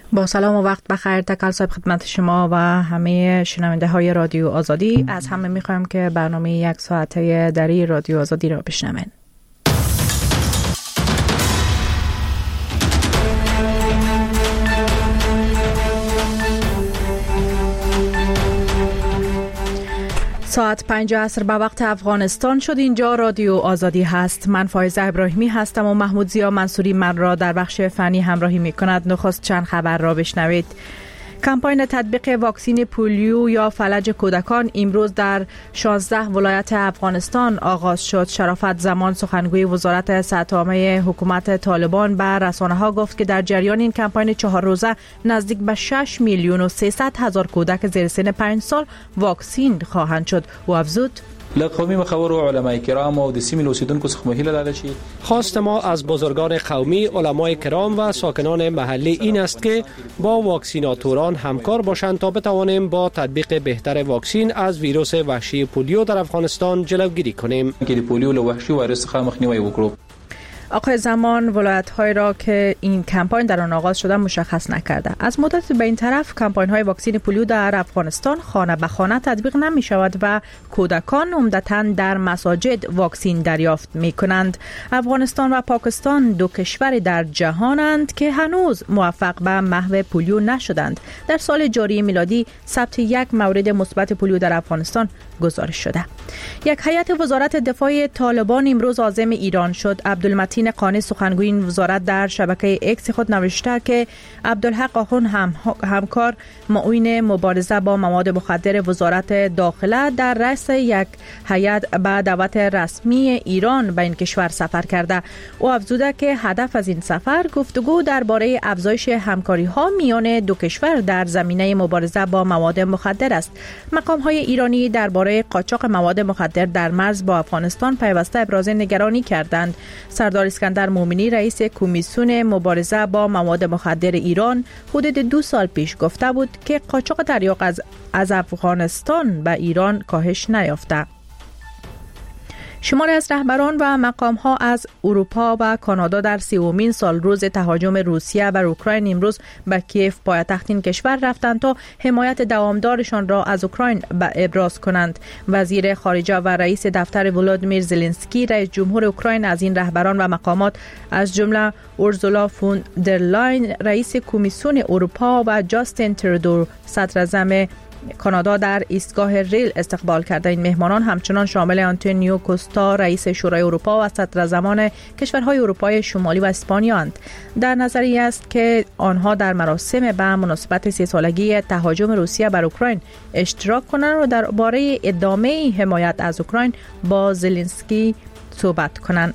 با سلام و وقت بخیر. تکل صاحب خدمت شما و همه شنونده های رادیو آزادی. از همه میخوایم که برنامه 1 ساعته دری رادیو آزادی را بشنوین. ساعت 5 عصر به وقت افغانستان شد. اینجا رادیو آزادی هست. من فایزه ابراهیمی هستم و محمود زیا منصوری من را در بخش فنی همراهی می کند. نخست چند خبر را بشنوید. کمپاین تطبیق واکسین پولیو یا فلج کودکان امروز در 16 ولایت افغانستان آغاز شد. شرافت زمان سخنگوی وزارت صحت عامه حکومت طالبان به رسانه‌ها گفت که در جریان این کمپاین 4 روزه نزدیک به 6 میلیون و 300 هزار کودک زیر سن 5 سال واکسین خواهند شد. و افزود لقومی مخور و علماء کرام و د سیمې اوسیدونکو څخه مهیله داده شي خواست ما از بزرگان قومی، علمای کرام و ساکنان محلی این است که با واکسیناتوران همکار باشند تا بتوانیم با تطبیق بهتر واکسین از ویروس وحشی پولیو در افغانستان جلوگیری کنیم. که پولیو له وحشي وایرس څخه مخنیوی وکړو. آقای زمان ولایت‌های را که این کمپاین در آن آغاز شده مشخص نکرده. از مدت به این طرف کمپاین‌های واکسین پولیو در افغانستان خانه به خانه تطبیق نمی شود و کودکان عمدتاً در مساجد واکسین دریافت می کنند. افغانستان و پاکستان دو کشور در جهانند که هنوز موفق به محو پولیو نشدند. در سال جاری میلادی ثبت 1 مورد مثبت پولیو در افغانستان گزارش شده. یک هیئت وزارت دفاع طالبان امروز عازم ایران شد. عبدالمتین قانی سخنگوی این وزارت در شبکه اکس خود نوشته که عبدالحق آخون همکار معاون مبارزه با مواد مخدر وزارت داخله در رأس یک هیئت به دعوت رسمی ایران به این کشور سفر کرده. او افزوده که هدف از این سفر گفتگو درباره افزایش همکاری ها میان دو کشور در زمینه مبارزه با مواد مخدر است. مقام های ایرانی درباره قاچاق مواد مخدر در مرز با افغانستان پیوسته ابراز نگرانی کردند. سردار اسکندر مومنی رئیس کمیسیون مبارزه با مواد مخدر ایران حدود 2 سال پیش گفته بود که قاچاق دریافت از افغانستان به ایران کاهش نیافته. شماری از رهبران و مقام‌ها از اروپا و کانادا در 30مین سال روز تهاجم روسیه بر اوکراین امروز به کیف پایتخت این کشور رفتند تا حمایت دوامدارشان را از اوکراین ابراز کنند. وزیر خارجه و رئیس دفتر ولادیمیر زلنسکی رئیس جمهور اوکراین از این رهبران و مقامات از جمله اورسولا فون در لاین رئیس کمیسیون اروپا و جاستین ترودو صدراعظم کانادا در ایستگاه ریل استقبال کرده. این مهمانان همچنان شامل آنتونیو کوستا رئیس شورای اروپا و صدراعظمان کشورهای اروپای شمالی و اسپانیا اند. در نظری است که آنها در مراسم به مناسبت 30 سالگی تهاجم روسیه بر اوکراین اشتراک کنند و درباره ادامه حمایت از اوکراین با زلنسکی صحبت کنند.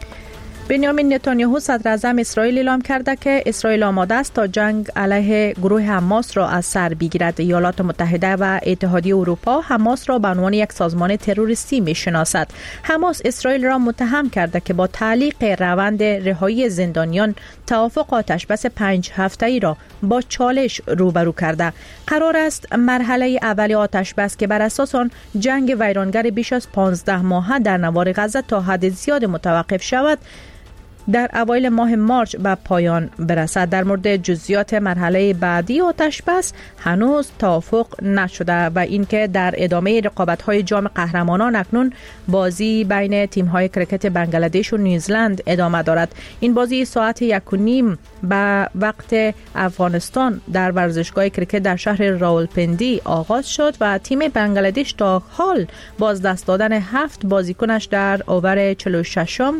بنیامین نتانیاهو صدر اعظم اسرائیل اعلام کرده که اسرائیل آماده است تا جنگ علیه گروه حماس را از سر بگیرد. ایالات متحده و اتحادیه اروپا حماس را به عنوان یک سازمان تروریستی می‌شناسد. حماس اسرائیل را متهم کرده که با تعلیق روند رهایی زندانیان توافق آتشبس 5 هفته‌ای را با چالش روبرو کرده. قرار است مرحله اولی آتشبس که بر اساس آن جنگ ویرانگر بیش از 15 ماهه در نوار غزه تا حد زیاد متوقف شود در اوایل ماه مارچ به پایان برسد. در مورد جزئیات مرحله بعدی آتش بس هنوز توافق نشده و اینکه در ادامه رقابت‌های جام قهرمانان اکنون بازی بین تیم‌های کرکت بنگلادش و نیوزلند ادامه دارد. این بازی ساعت 1:30 به وقت افغانستان در ورزشگاه کرکت در شهر راولپندی آغاز شد و تیم بنگلادش تا حال باز دست دادن 7 بازیکنش در اوور 46م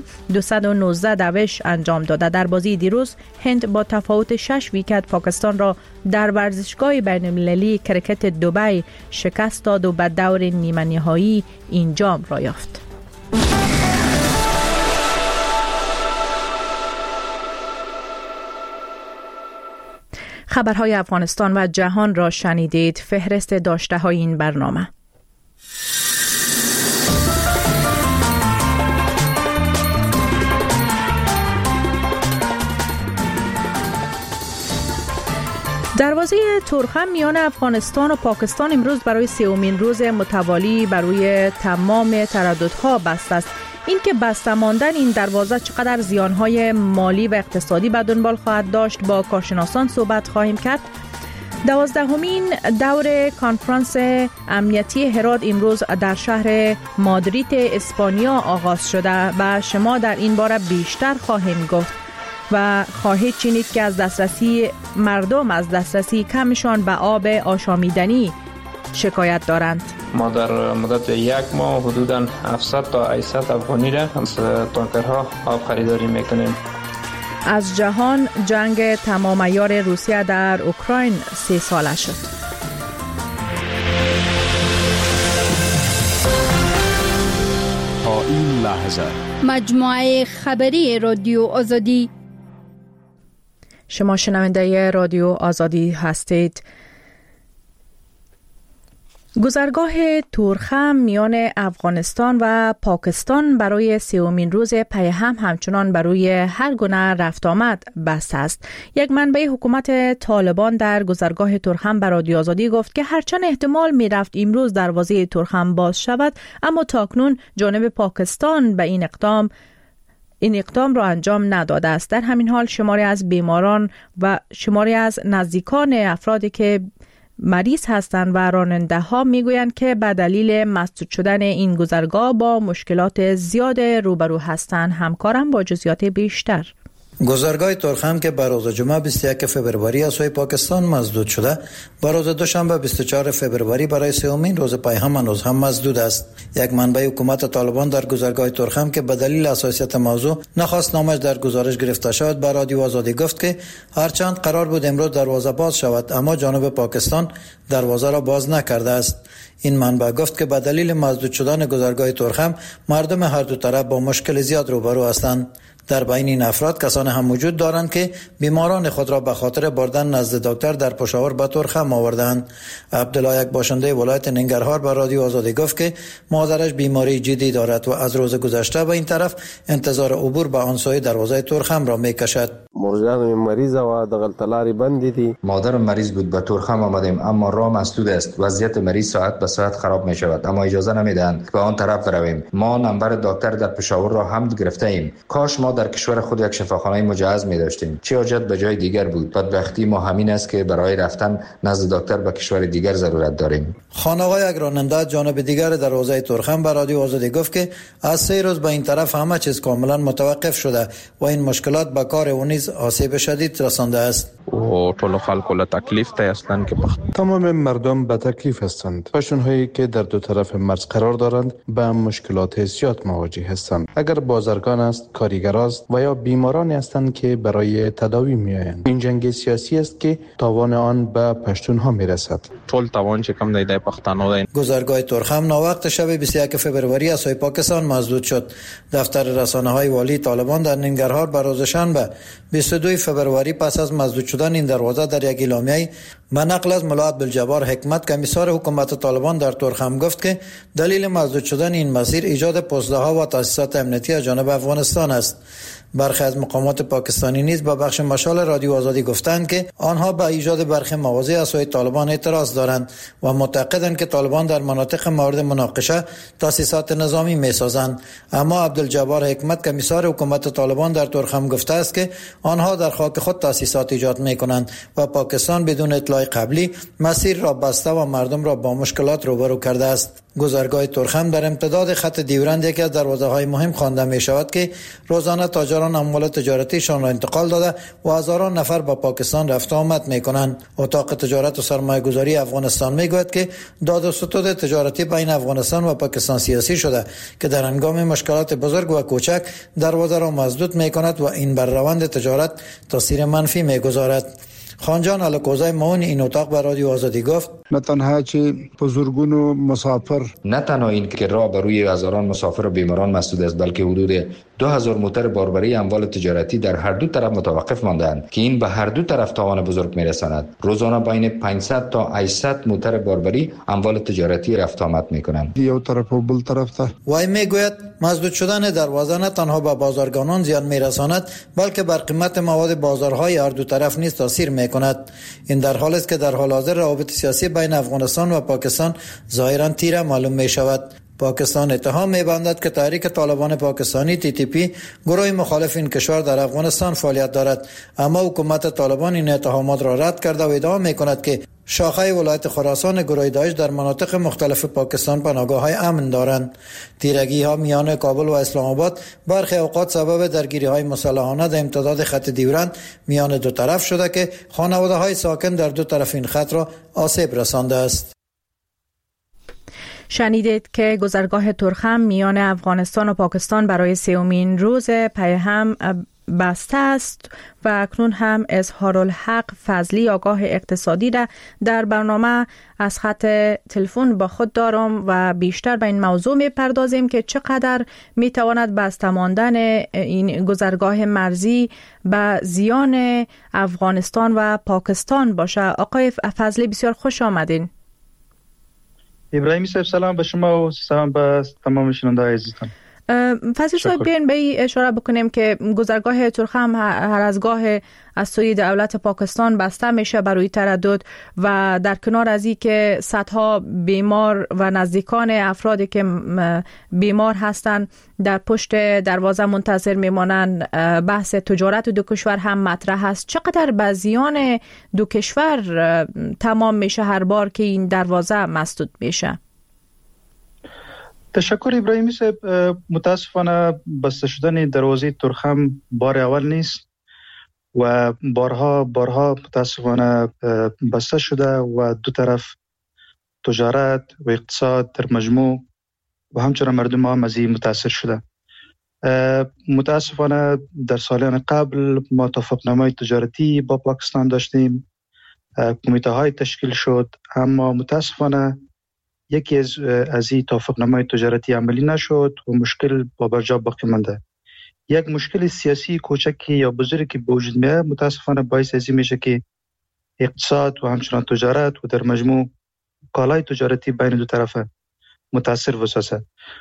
219 روش انجام داده. در بازی دیروز هند با تفاوت 6 ویکت پاکستان را در ورزشگاه بین المللی کرکت دبی شکست داد و به دور نیمه نهایی این جام را یافت. خبرهای افغانستان و جهان را شنیدید. فهرست داشته های این برنامه. دروازه ترخم میان افغانستان و پاکستان امروز برای 3مین روز متوالی برای تمام ترددها بسته است. اینکه بسته ماندن این دروازه چقدر زیانهای مالی و اقتصادی به دنبال خواهد داشت با کارشناسان صحبت خواهیم کرد. 12مین دور کنفرانس امنیتی هرات امروز در شهر مادرید اسپانیا آغاز شده و شما در این باره بیشتر خواهیم گفت و خواهید شنید که از دسترسی مردم از دسترسی کمشان به آب آشامیدنی شکایت دارند. ما در مدت یک ماه حدوداً 700 تا 800 افغانی را از تانکرها آب خریداری میکنیم. از جهان جنگ تمام عیار روسیه در اوکراین 3 ساله شد. تا این لحظه مجموعه خبری رادیو آزادی. شما شنونده رادیو آزادی هستید. گذرگاه تورخم میان افغانستان و پاکستان برای 3مین روز پی هم همچنان برای هر گونه رفت آمد بسته است. یک منبع حکومت طالبان در گذرگاه تورخم به رادیو آزادی گفت که هرچند احتمال می رفت امروز دروازه تورخم باز شود، اما تاکنون جانب پاکستان به این اقدام را انجام نداده است. در همین حال شماری از بیماران و شماری از نزدیکان افرادی که مریض هستند و راننده ها میگویند که به دلیل مسدود شدن این گذرگاه با مشکلات زیاد روبرو هستند. همکارم با جزئیات بیشتر. گذرگاه تورخم که بر روز جمعه 21 فوریه از سوی پاکستان مسدود شده، بر روز دوشنبه 24 فوریه برای 3مین روز پی هم هنوز هم مسدود است. یک منبع حکومت طالبان در گذرگاه تورخم که به دلیل حساسیت موضوع نخواست نامش در گزارش گرفته شود به رادیو آزادی گفت که هرچند قرار بود امروز دروازه باز شود، اما جانب پاکستان دروازه را باز نکرده است. این منبع گفت که به دلیل مسدود شدن گذرگاه تورخم مردم هر دو طرف با مشکل زیاد روبرو هستند. در بین این افراد کسان هم موجود دارند که بیماران خود را به خاطر بردن نزد دکتر در پشاور به تورخم آوردند. عبدالله، یک باشنده ولایت ننگرهار، به رادیو آزادی گفت که مادرش بیماری جدی دارد و از روز گذشته به این طرف انتظار عبور به آن سوی دروازه تورخم را میکشد. مرجان مریض و دغلطلاری بندی دی. مادر مریض بود، به تورخم آمدیم اما راه مسدود است. وضعیت مریض ساعت به ساعت خراب می شود، اما اجازه نمیدهند به آن طرف برویم. ما نمبر دکتر در پشاور را هم گرفته ایم. کاش ما در کشور خود یک شفاخانه مجهز می داشتیم. چه حاجت به جای دیگر بود؟ بدبختی ما همین است که برای رفتن نزد دکتر به کشور دیگر ضرورت داریم. خانقاه یک راننده جانب دیگر دروازه تورخم به رادیو آزادی گفت که از 3 روز به این طرف همه چیز کاملا متوقف شده و این مشکلات به کار او نیز آسیب شدید رسانده است. و ټول خلکو له تکلیف ته اصلا که تمام مردم به تکلیف هستند. پشتونهایی که در دو طرف مرز قرار دارند به مشکلات زیاد مواجه هستند. اگر بازرگان است، کارگر است و یا بیمارانی هستند که برای تداوی میآیند. این جنگ سیاسی است که تاوان آن به پشتونها میرسد. ټول تاوان چې کم دی د پښتنو دی. گذرگاه تورخم ناوقت شب 21 فوریه از سوی پاکستان مسدود شد. دفتر رسانه‌های والی طالبان در ننگرهار بر روز شنبه 22 فوریه پس از مسدود شدن این دروازه در یک اعلامیه به نقل از ملا عبدالجبار حکمت کمیسار حکومت طالبان در تورخم گفت که دلیل مسدود شدن این مسیر ایجاد پست‌ها و تاسیسات امنیتی از جانب افغانستان است. برخی از مقامات پاکستانی نیز به بخش مشال رادیو آزادی گفتند که آنها به ایجاد برخی مواضع از سوی طالبان اعتراض دارند و معتقدند که طالبان در مناطق مورد مناقشه تاسیسات نظامی می‌سازند. اما عبدالجبار حکمت کمیسار حکومت طالبان در تورخم گفته است که آنها در خاک خود تاسیسات ایجاد می‌کنند و پاکستان بدون اطلاع قبلی مسیر را بسته و مردم را با مشکلات روبرو کرده است. گذرگاه تورخم در امتداد خط دیورند یکی از دروازه‌های مهم خوانده می‌شود که روزانه تاجران اموال تجارتیشان را انتقال داده و هزاران نفر به پاکستان رفت و آمد می‌کنند. اتاق تجارت و سرمایه‌گذاری افغانستان می‌گوید که داد و ستد تجارتی بین افغانستان و پاکستان سیاسی شده که در هنگام مشکلات بزرگ و کوچک دروازه را مسدود می‌کند و این بر روند تجارت تاثیر منفی می‌گذارد. خانجان الکوزای معاون این اتاق به رادیو آزادی گفت نه تنها چې بزرگون مسافر نه تنها این که راه بر روی هزاران مسافر و بیماران مسدود است، بلکه حدود 2000 موتر باربری اموال تجارتی در هر دو طرف متوقف مانده‌اند که این به هر دو طرف تاوان بزرگ میرساند. روزانه بین 500 تا 800 موتر باربری اموال تجارتی رفت آمد میکنند. یو طرف و بل طرف ته. وای میگوید مسدود شدن دروازه نه تنها به بازارگانان زیان میرساند، بلکه بر قیمت مواد بازارهای هر دو طرف نیز تاثیر میکند. این در حالی است که در حال حاضر روابط سیاسی بین افغانستان و پاکستان ظاهرا تیره معلوم می شود. پاکستان اتهام می‌بندد که تحریک طالبان پاکستانی TTP گروه مخالف این کشور در افغانستان فعالیت دارد، اما حکومت طالبان این اتهامات را رد کرده و ادعا می‌کند که شاخه ولایت خراسان گروه داعش در مناطق مختلف پاکستان پناهگاه‌های امن دارند. تیرگی‌ها میان کابل و اسلام آباد برخی اوقات سبب درگیری‌های مسلحانه در امتداد خط دیورند میان دو طرف شده که خانواده‌های ساکن در دو طرف این خط را آسیب رسانده است. شنیدید که گذرگاه ترخم میان افغانستان و پاکستان برای سومین روز پی هم بسته است و اکنون هم اظهارالحق فضلی آگاه اقتصادی در برنامه از خط تلفن با خود دارم و بیشتر به این موضوع می‌پردازیم که چقدر می‌تواند بسته ماندن این گذرگاه مرزی به زیان افغانستان و پاکستان باشه. آقای فضلی بسیار خوش آمدین. ابراهیمی صاحب سلام به شما و سلام به تمام شنونده‌های عزیزتان. فضل صاحب بیاین به اشاره بکنیم که گذرگاه ترخم هر از گاه از سوی دولت پاکستان بسته میشه برای تردد و در کنار از این که صدها بیمار و نزدیکان افرادی که بیمار هستند در پشت دروازه منتظر میمانند، بحث تجارت دو کشور هم مطرح است. چقدر به زیان دو کشور تمام میشه هر بار که این دروازه مسدود میشه؟ تشکر ابراهیمی صاحب. متاسفانه بسته شدن دروازه ترخم بار اول نیست و بارها متاسفانه بسته شده و دو طرف تجارت و اقتصاد در مجموع و همچنین مردم هم از این متاثر شده. متاسفانه در سالان قبل ما توافقنامه تجارتی با پاکستان داشتیم، کمیته های تشکیل شد، اما متاسفانه یکی از این توافقنامه تجارتی عملی نشد و مشکل با برجا باقی مانده. یک مشکل سیاسی کوچکی یا بزرگی که به وجود میاد متاسفانه باعث از این میشه که اقتصاد و همچنان تجارت و در مجموع کالای تجارتی بین دو طرف متاثر وسازه.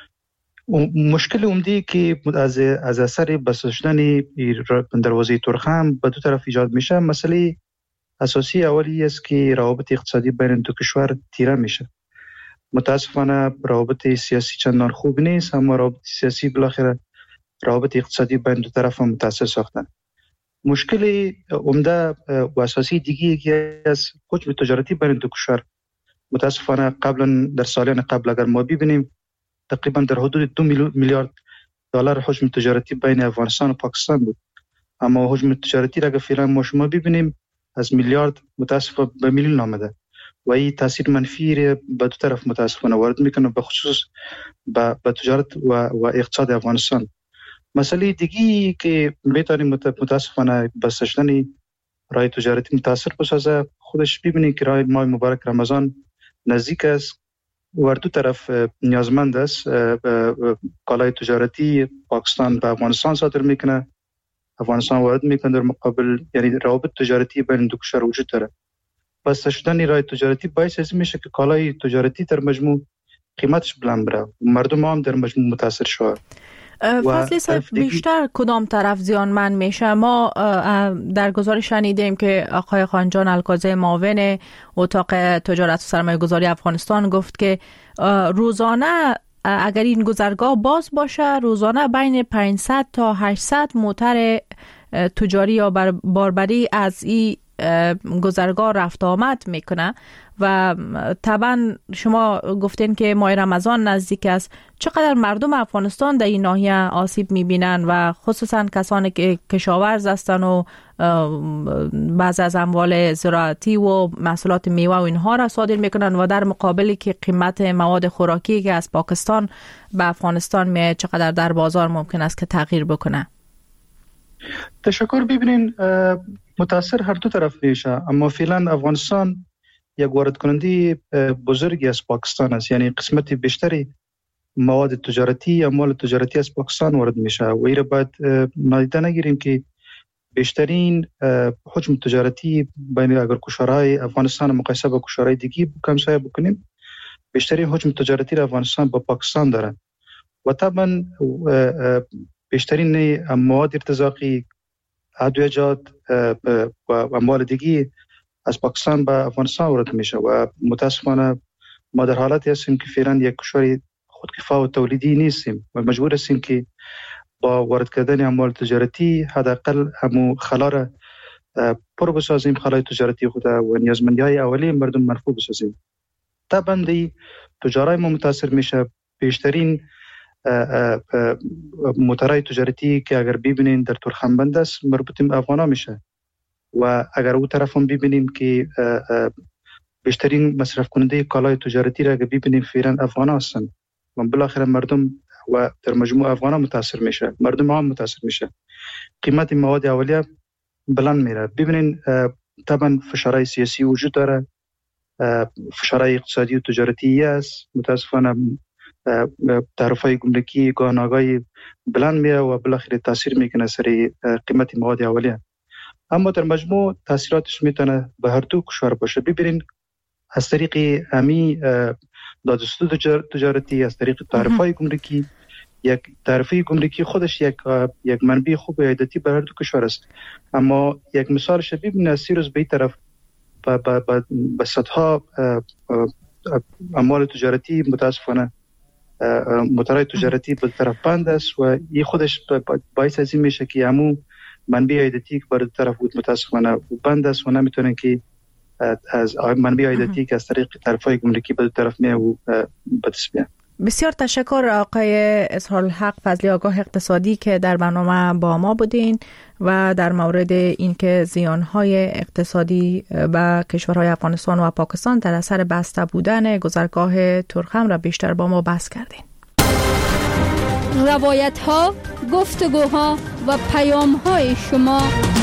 مشکل عمده که از اثر بسته شدن دروازه ترخم به دو طرف ایجاد میشه، مسئله اساسی اولی است که روابط اقتصادی بین دو کشور تیره میشه. متاسفانه روابط سیاسی چندان خوب نیست، اما روابط سیاسی بالاخره روابط اقتصادی بین دو طرف هم متاثر ساختن. مشکل عمده و اساسی دیگه که از حجم تجارتی بین دو کشور متاسفانه در سالان قبل اگر ما ببینیم تقریبا در حدود 2 میلیارد دلار حجم تجارتی بین افغانستان و پاکستان بود، اما حجم تجارتی را اگر فعلا ما شما ببینیم از میلیارد متاسفانه به میلیون آمده و این تاثیر منفی به دو طرف متاسفانه وارد میکنه، به خصوص به تجارت و اقتصاد افغانستان. مسئله دیگی که میتونیم متاسفانه بسته شدن راه تجارتی متاثر بسازه، خودش ببینید که راه ماه مبارک رمضان نزدیک است و دو طرف نیازمند است. کالای تجارتی پاکستان به افغانستان صادر میکنه، افغانستان وارد میکنه در مقابل، یعنی روابط تجارتی بین دو کشور وجود داره. بسته شدن راه تجارتی باعث از میشه که کالای تجارتی در مجموع قیمتش بلند بره و مردم هم در مجموع متاثر شود. فضلی صاحب بیشتر کدام طرف زیانمند میشه؟ ما در گزارش شنیدیم که آقای خانجان الکازی معاون اتاق تجارت و سرمایه گذاری افغانستان گفت که روزانه اگر این گذرگاه باز باشه روزانه بین 500 تا 800 موتر تجاری یا باربری از این گذرگاه رفت آمد میکنه و طبعا شما گفتین که ماه رمضان نزدیک است. چقدر مردم افغانستان در این ناحیه آسیب میبینن و خصوصا کسانی که کشاورز هستن و بعض از اموال زراعتی و محصولات میوه و اینها را صادر میکنن و در مقابلی که قیمت مواد خوراکی که از پاکستان به افغانستان میاد چقدر در بازار ممکن است که تغییر بکنه؟ تشکر. ببینین متاثر هر دو طرف میشه، اما فعلا افغانستان یک وارد کننده بزرگی از پاکستان است، یعنی قسمت بیشتری مواد تجارتی، اموال تجارتی از پاکستان وارد میشه و این را باید نادیده نگیریم که بیشترین حجم تجارتی بین اگر کشورهای افغانستان مقایسه با کشورهای دیگه همسایه بکنیم، بیشترین حجم تجارتی را افغانستان با پاکستان داره و طبعا بیشترین مواد ارتزاقی، ادویجات و اموال دیگه از پاکستان به افغانستان وارد میشه و متاسفانه ما در حالتی هستیم که فعلا یک کشور خودکفا و تولیدی نیستیم و مجبور هستیم که با وارد کردن اموال تجارتی حداقل همو خلا را پر بسازیم، خلای تجارتی خود و نیازمندی‌های اولیه مردم مرفوع بسازیم. طبعا تجارای ما متاثر میشه. بیشترین موترهای تجارتی که اگر ببینین در تورخم است مربوط به افغانا میشه و اگر اون طرف هم ببینیم که بیشترین مصرف کننده کالای تجارتی را اگر ببینیم فعلا افغانا هستند و بالاخره مردم و در مجموع افغانا متاثر میشه، مردم هم متاثر میشه. قیمت مواد اولیه بلند میره. ببینین طبعا فشارهای سیاسی وجود داره، فشارهای اقتصادی و تجارتی است. متاسفانه تعرفه‌های گمرکی گاهناگاهی بلند میره و بالاخره تاثیر میکنه سر قیمت مواد اولیه. اما در مجموع تاثیراتش میتونه به هر دو کشور باشه. ببینین از طریق امی دادرسی تجارتی، از طریق تعرفه‌های گمرکی، یک تعرفه گمرکی خودش یک منبع خوب عایداتی برای هر دو کشور است. اما یک مثال شبیه ببینید 30 روز به این طرف به صدها اموال تجارتی متاسفانه موترهای تجارتی به طرف بند است و این خودش باعث از این میشه که همون منبع عایداتی که برای طرف بود متاسفانه بند است و نمیتونه که از منبع عایداتی که از طریق تعرفه‌های گمرکی به طرف میاد و به دست بیاد. بسیار تشکر آقای اظهارالحق فضلی، آگاه اقتصادی که در برنامه با ما بودین و در مورد اینکه زیانهای اقتصادی به کشورهای افغانستان و پاکستان در اثر بسته بودن گذرگاه تورخم را بیشتر با ما بحث کردین. روایت ها، گفتگوها و پیام های شما.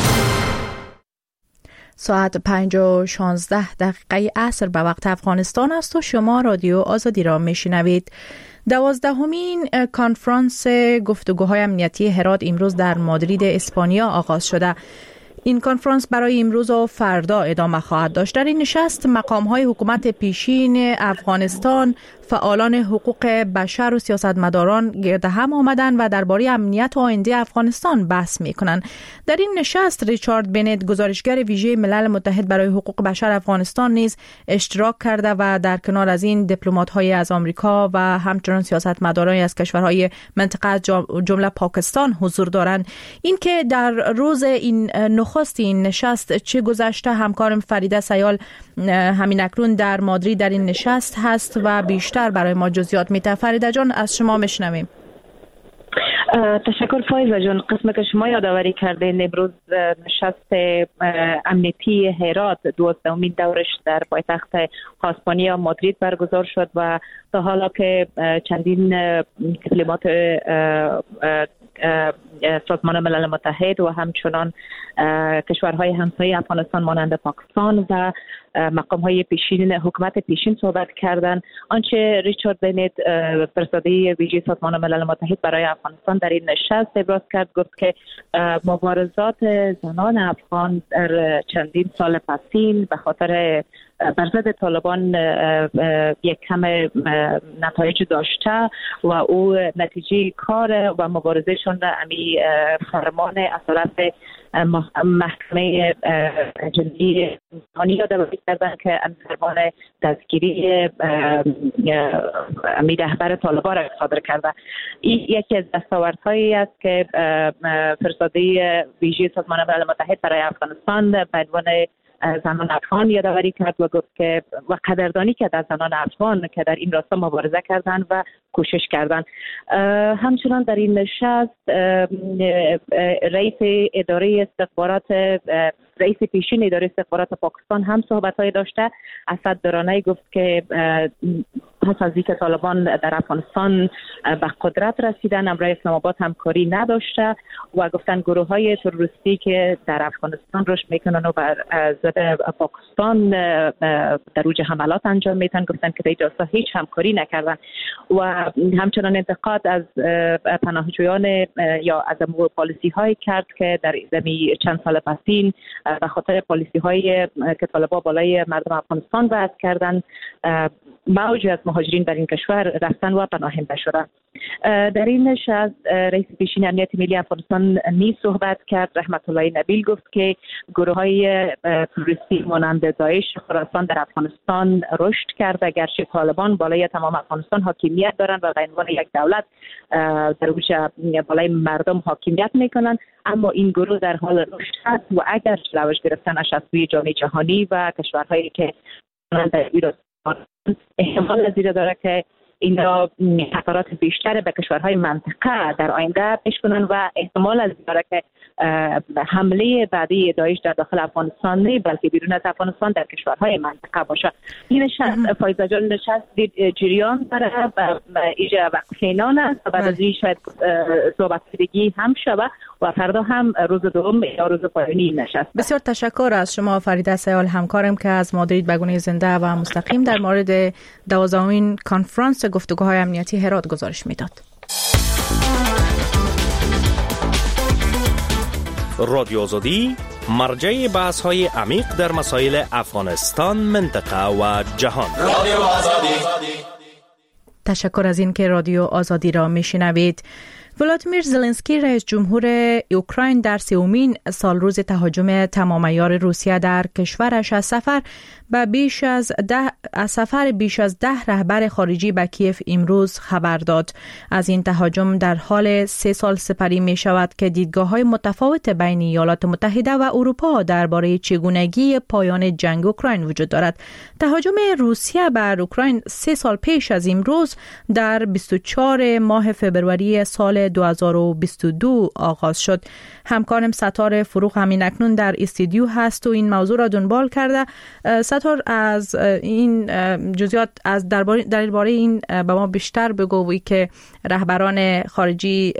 ساعت 5:16 عصر به وقت افغانستان است و شما رادیو آزادی را میشنوید. 12مین کنفرانس گفتگوهای امنیتی هرات امروز در مادرید اسپانیا آغاز شده. این کنفرانس برای امروز و فردا ادامه خواهد داشت. در این نشست مقام‌های حکومت پیشین افغانستان، فعالان حقوق بشر و سیاستمداران گرد هم آمدند و درباره امنیت و آینده افغانستان بحث می‌کنند. در این نشست ریچارد بنت، گزارشگر ویژه ملل متحد برای حقوق بشر افغانستان، نیز اشتراک کرده و در کنار از این دیپلمات‌های از آمریکا و همچنان سیاستمدارانی از کشورهای منطقه جمله پاکستان حضور دارند. این که در روز این نخست این نشست چه گذشته، همکارم فریده سیال همین اکنون در مادرید در این نشست هست و بیشتر برای ما جزئیات میده. فریده جان از شما میشنویم. تشکر فایزه جان. قسمت که شما یادآوری کردین امروز نشست امنیتی هرات 12مین دورش در پایتخت اسپانیا مادرید برگزار شد و تا حالا که چندین دیپلمات سازمان ملل متحد و همچنان کشورهای همسایه افغانستان مانند پاکستان و مقام‌های پیشین حکومت پیشین صحبت کردند. آنچه ریچارد بنت فرستاده ویژه سازمان ملل متحد برای افغانستان در این نشست ابراز کرد، گفت که مبارزات زنان افغان در چندین سال پسین به خاطر بر ضد طالبان یک کم نتایج داشته و او نتیجه کار و مبارزهشون را امی فرمان از طرف محکمه جنایی جهانی یادآوری کردن که فرمان دستگیری امی رهبر طالبان را صادر کرده. این یکی از دستاوردهایی است که فرستاده ویژه سازمان ملل متحد برای افغانستان به عنوان زنان افغان یادآوری کرد و گفت که و قدردانی کرد از زنان افغان که در این راستا مبارزه کردند و کوشش کردند. همچنان در این نشست رئیس اداره استخبارات رئیس پیشین اداره استخبارات پاکستان هم صحبت‌های داشته. اسد درانی گفت که پس از اینکه طالبان در افغانستان به قدرت رسیدن امرای اسلام آباد همکاری نداشته و گفتن گروه‌های تروریستی که در افغانستان رشد میکنن و بر ضد پاکستان در اوج حملات انجام میدن، گفتن که به جاسا هیچ همکاری نکردن و همچنان انتقاد از پناهجویان یا از پالیسی های کرد که در چند سال پسین به خاطر پالیسی های که طالبان بالای مردم افغانستان وضع کردن موج از مهاجرین در این کشور رفتن و پناهنده شدن. در این نشست رئیس پیشین امنیت ملی افغانستان نیز صحبت کرد. رحمت الله نبیل گفت که گروه های تروریستی مانند داعش خراسان در افغانستان رشد کرده، گرچه طالبان بالای تمام افغانستان حاکمیت دارند و به عنوان یک دولت در بالای مردم حاکمیت میکنند، اما این گروه در حال رشد است و اگر چالش گرفتنش از سوی جامعه جهانی و کشورهایی که در ایران احتمال زیاد داره که اینا خطرات بیشتر به کشورهای منطقه در آینده پیش کنن و احتمال از داره که حمله بعدی داعش در داخل افغانستان نه بلکه بیرون از افغانستان در کشورهای منطقه باشه. این نشست فایزه جان نشست جریان داره ایجا وقفینان است و بعد از این شاید صحبت دیگی هم شوه و فردا هم روز دوم یا روز پایانی نشست. بسیار تشکر از شما فریده سیال، همکارم که از مادرید به گونه زنده و مستقیم در مورد 12مین کنفرانس گفتگوهای امنیتی هرات گزارش میداد. رادیو آزادی مرجع بحث های عمیق در مسائل افغانستان، منطقه و جهان. رادیو آزادی. تشکر از این که رادیو آزادی را میشنوید. ولادیمیر زلنسکی رئیس جمهور اوکراین در 30مین سالروز تهاجم تمام عیار روسیه در کشورش از سفر بیش از 10 رهبر خارجی به کیف امروز خبر داد. از این تهاجم در حال 3 سال سپری می شود که دیدگاه‌های متفاوت بین ایالات متحده و اروپا درباره چگونگی پایان جنگ اوکراین وجود دارد. تهاجم روسیه بر اوکراین 3 سال پیش از امروز در 24 ماه فبروری سال 2022 آغاز شد. همکارم ستار فروغ همین اکنون در استودیو هست و این موضوع را دنبال کرده. ستار، از این جزئیات درباره این به ما بیشتر بگو که رهبران خارجی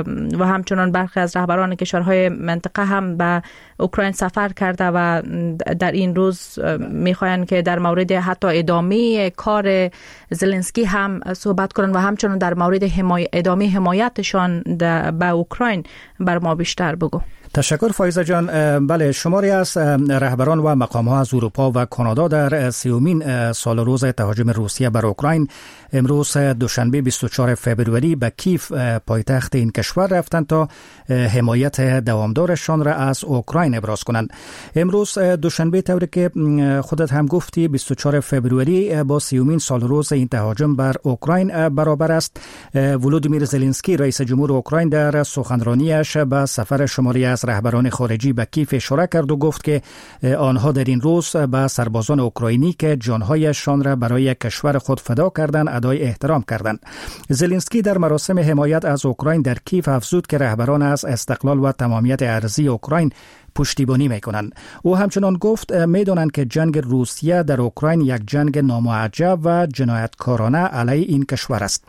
و همچنان برخی از رهبران کشورهای منطقه هم به اوکراین سفر کرده و در این روز میخواین که در مورد حتی ادامه کار زلنسکی هم صحبت کنن و همچنان در مورد ادامه حمایتشان به اوکراین بر ما بیشتر بگو. تشکر فایزه جان. بله، شماری از رهبران و مقام‌ها از اروپا و کانادا در 30مین سال روز تهاجم روسیه بر اوکراین امروز دوشنبه 24 فبروری به کیف پایتخت این کشور رفتند تا حمایت دوامدارشان را از اوکراین ابراز کنند. امروز دوشنبه، طوری که خودت هم گفتی، 24 فبروری با 30مین سال روز این تهاجم بر اوکراین برابر است. ولودیمیر زلنسکی رئیس جمهور اوکراین در سخنرانیش به سفر شماری از رهبران خارجی به کیف اشاره کرد و گفت که آنها در این روز به سربازان اوکراینی که جانهایشان را برای کشور خود فدا کردند ادای احترام کردند. زلنسکی در مراسم حمایت از اوکراین در کیف افزود که رهبران از استقلال و تمامیت ارضی اوکراین پشتیبانی میکنند. او همچنان گفت میدانند که جنگ روسیه در اوکراین یک جنگ نامعجب و جنایتکارانه علیه این کشور است.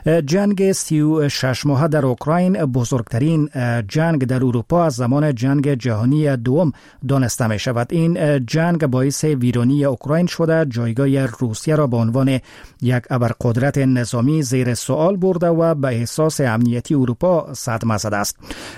جنگ 36 ماهه در اوکراین بزرگترین جنگ در اروپا از زمان جنگ جهانی دوم دانسته می شود. این جنگ باعث ویرانی اوکراین شده، جایگاه روسیه را به عنوان یک ابرقدرت نظامی زیر سوال برده و به احساس امنیتی اروپا صدمه زده است.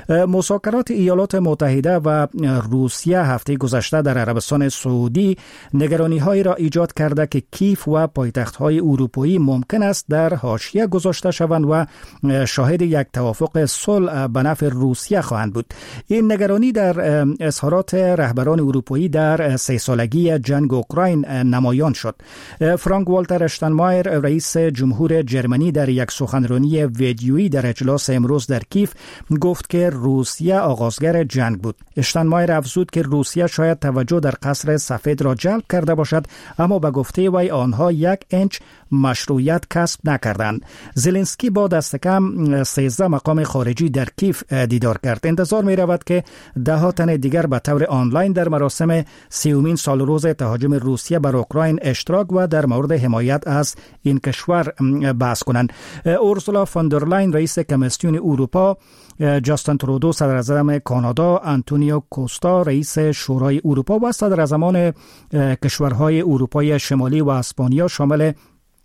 مذاکرات ایالات متحده و روسیه هفته گذشته در عربستان سعودی نگرانی‌هایی را ایجاد کرده که کیف و پایتخت‌های اروپایی ممکن است در حاشیه گذاشته شوند و شاهد یک توافق صلح به نفع روسیه خواهند بود. این نگرانی در اظهارات رهبران اروپایی در 3 سالگی جنگ اوکراین نمایان شد. فرانک والتر اشتاینمایر رئیس جمهور جرمنی در یک سخنرانی ویدیویی در اجلاس امروز در کیف گفت که روسیه آغازگر جنگ بود. اشتاینمایر افزود که روسیه شاید توجه در قصر سفید را جلب کرده باشد، اما به گفته وی آنها 1 اینچ مشروعیت کسب نکردند. زلنسکی با دست کم 13 مقام خارجی در کیف دیدار کرد. انتظار می رود که 10 تن دیگر به طور آنلاین در مراسم 30مین سال روز تهاجم روسیه بر اوکراین اشتراک و در مورد حمایت از این کشور بحث کنند. اورسولا فون در لاین رئیس کمیسیون اروپا، جاستین ترودو صدر اعظم کانادا، آنتونیو کوستا رئیس شورای اروپا و صدر اعظمان کشورهای اروپای شمالی و اسپانیا شامل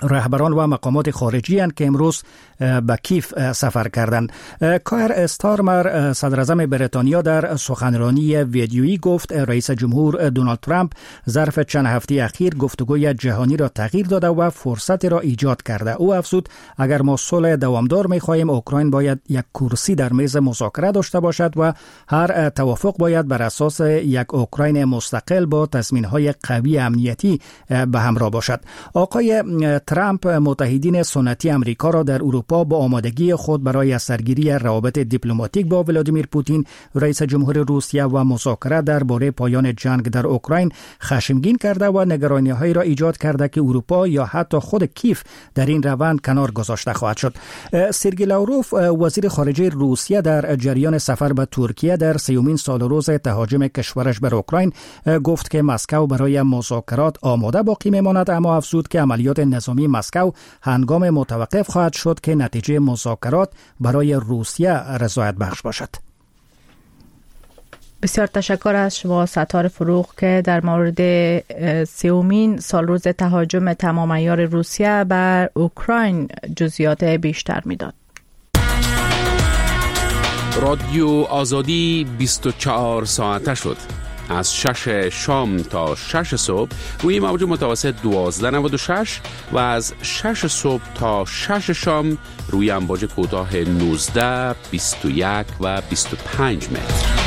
رهبران و مقامات خارجی هستند که امروز به کیف سفر کردند. کایر استارمر صدر اعظم بریتانیا در سخنرانی ویدیویی گفت رئیس جمهور دونالد ترامپ ظرف چند هفته اخیر گفتگوی جهانی را تغییر داده و فرصتی را ایجاد کرده. او افزود اگر ما صلح دوامدار می‌خواهیم اوکراین باید یک کرسی در میز مذاکره داشته باشد و هر توافق باید بر اساس یک اوکراین مستقل با تضمین‌های قوی امنیتی به همراه باشد. آقای ترامپ متحدین سنتی امریکا را در اروپا با آمادگی خود برای سرگیری روابط دیپلماتیک با ولادیمیر پوتین رئیس جمهور روسیه و مذاکره درباره پایان جنگ در اوکراین خشمگین کرده و نگرانی‌هایی را ایجاد کرده که اروپا یا حتی خود کیف در این روند کنار گذاشته خواهد شد. سرگئی لاوروف وزیر خارجه روسیه در جریان سفر به ترکیه در 30مین سالروز تهاجم کشورش بر اوکراین گفت که مسکو برای مذاکرات آماده باقی میماند، اما افزود که عملیات نظامی مسکو هنگام متوقف خواهد شد که نتیجه مذاکرات برای روسیه رضایت بخش باشد. بسیار تشکر از شما ستار فروغ که در مورد 30مین سالروز تهاجم تمام عیار روسیه بر اوکراین جزئیات بیشتر میداد. رادیو آزادی 24 ساعته شد. از 6 شام تا 6 صبح روی موج متوسط 1296 و از 6 صبح تا 6 شام روی امواج کوتاه 19، 21 و 25 متر.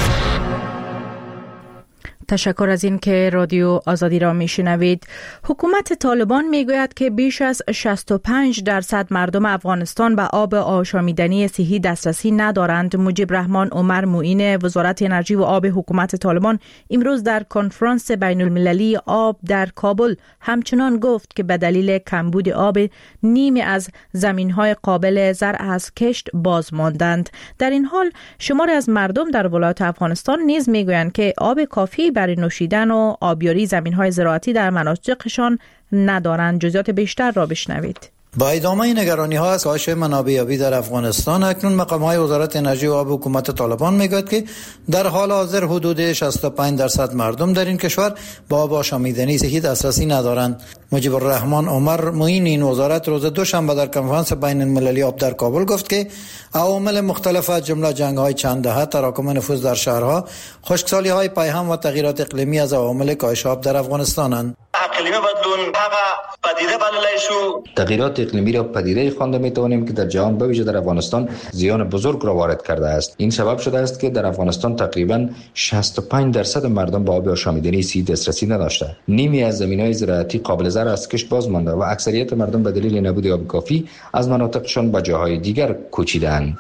تشکر از این که رادیو آزادی را میشنوید. حکومت طالبان میگوید که بیش از 65% مردم افغانستان به آب آشامیدنی صحی دسترسی ندارند. مجیب رحمان عمر معین وزارت انرژی و آب حکومت طالبان امروز در کنفرانس بین المللی آب در کابل همچنان گفت که به دلیل کمبود آب نیمی از زمین‌های قابل زرع از کشت باز ماندند. در این حال شماری از مردم در ولایت افغانستان نیز میگویند که آب کافی برای نوشیدن و آبیاری زمین‌های زراعتی در مناطقشان ندارند. جزئیات بیشتر را بشنوید. با ادامه نگرانی‌ها از کاهش منابع آبی در افغانستان، اکنون مقام‌های وزارت انرژی و آب حکومت طالبان میگوید که در حال حاضر حدود 65% مردم در این کشور با آب آشامیدنی صحی دسترسی ندارند. مجیب الرحمن عمر معین این وزارت روز دوشنبه در کنفرانس بین المللی آب در کابل گفت که عوامل مختلف از جمله جنگ‌های چند دهه، تراکم نفوذ در شهرها، خشکسالی‌های پیهم و تغییرات اقلیمی از عوامل کاهش آب در افغانستانند. اقلیمی بدلون پدیده بللی شو. تغییرات اقلیمی را پدیده خوانده میتوانیم که در جهان به ویژه در افغانستان زیان بزرگ را وارد کرده است. این سبب شده است که در افغانستان تقریبا 65% مردم به آب آشامیدنی صحی دسترسی نداشته. نیمی از زمین‌های زراعتی قابل زرع از کشت باز مانده و اکثریت مردم به دلیل نبود آب کافی از مناطقشان به جاهای دیگر کوچیدند.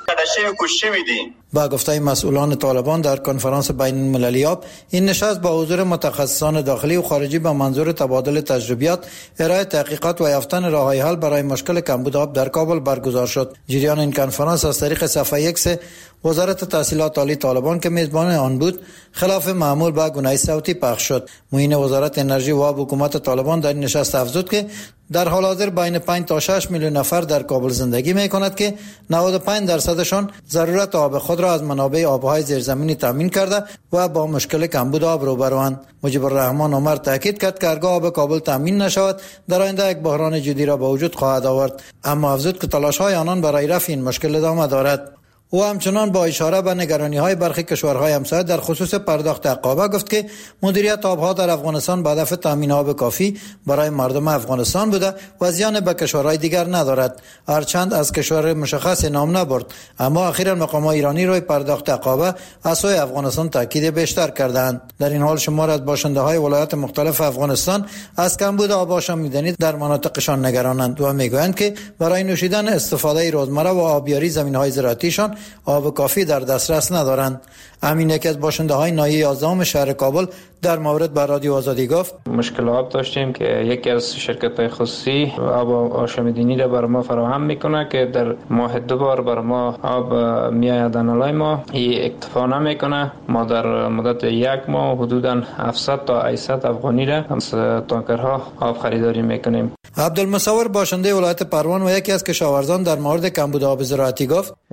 با گفته مسئولان طالبان در کنفرانس بین المللی آب، این نشست با حضور متخصصان داخلی و خارجی به منظور تبادل تجربیات، ارائه تحقیقات و یافتن راه‌های حل برای مشکل کمبود آب در کابل برگزار شد. جریان این کنفرانس از طریق صفحه X وزارت تحصیلات عالی طالبان که میزبان آن بود خلاف معمول با گونه‌ای صوتی پخش شد. معین وزارت انرژی و آب حکومت طالبان در این نشست افزود که در حال حاضر بین 5 تا 6 میلیون نفر در کابل زندگی می‌کنند که 95% ضرورت آب خود را از منابع آب‌های زیرزمینی تامین کرده و با مشکل کمبود آب روبروند. مجیب الرحمن عمر تاکید کرد که هرگاه آب کابل تامین نشود در آینده یک بحران جدی را به وجود خواهد آورد، اما افزود که تلاش‌های آنان برای رفع این مشکل ادامه دارد. او همچنان با اشاره به نگرانی‌های برخی کشورهای همسایه در خصوص پرداخت عقابه گفت که مدیریت آب‌ها در افغانستان با هدف تامین آب کافی برای مردم افغانستان بوده و زیان به کشورهای دیگر ندارد. هرچند از کشور مشخص نام نبرد، اما اخیراً مقامات ایرانی روی پرداخت عقابه از سوی افغانستان تاکید بیشتر کردند. در این حال شمار از باشنده‌های ولایات مختلف افغانستان از کمبود آب آشامیدنی در مناطقشان نگرانند و میگویند که برای نوشیدن، استفاده روزمره و آبیاری زمین‌های زراعتیشان آب کافی در دسترس ندارند. امین یکی از باشنده‌های ناحیه 11 شهر کابل در مورد با رادیو آزادی گفت مشکل آب داشتیم که یکی از شرکت‌های خصوصی آب آشامیدنی را بر ما فراهم میکنه که در ماه 2 بار بر ما آب میآید نالای ما. این اکتفا نمیکنه. ما در مدت 1 ماه حدوداً 700 تا 800 افغانی را از تانکرها آب خریداری میکنیم. عبدالمصور باشنده ولایت پروان و یکی از کشاورزان در مورد کمبود آب زراعتی گفت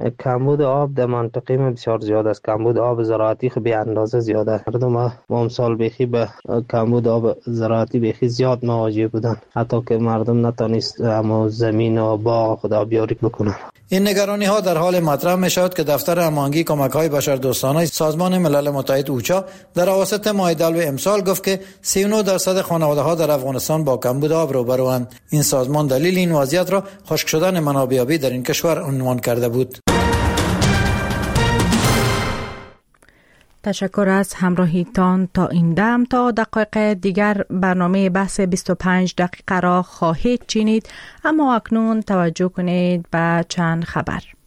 کمبود آب در منطقه ما بسیار زیاد است. کمبود آب زراعتی خب به اندازه زیاده. مردم ما امسال بیخی به کمبود آب زراعتی بیخی زیاد مواجه بودن، حتی که مردم نتونست اما زمین و باغ خود آبیاری بکنن. این نگرانی ها در حال مطرح می شود که دفتر هماهنگی کمک های بشردوستانه سازمان ملل متحد اوچا در اواسط ماه دلو امسال گفت که 39% خانواده ها در افغانستان با کمبود آب روبروند. این سازمان دلیل این وضعیت را خشک شدن منابع آبی در این کشور عنوان کرده بود. تشکر از همراهیتان تا این دم. تا دقایق دیگر برنامه بحث 25 دقیقه را خواهید شنید، اما اکنون توجه کنید به چند خبر.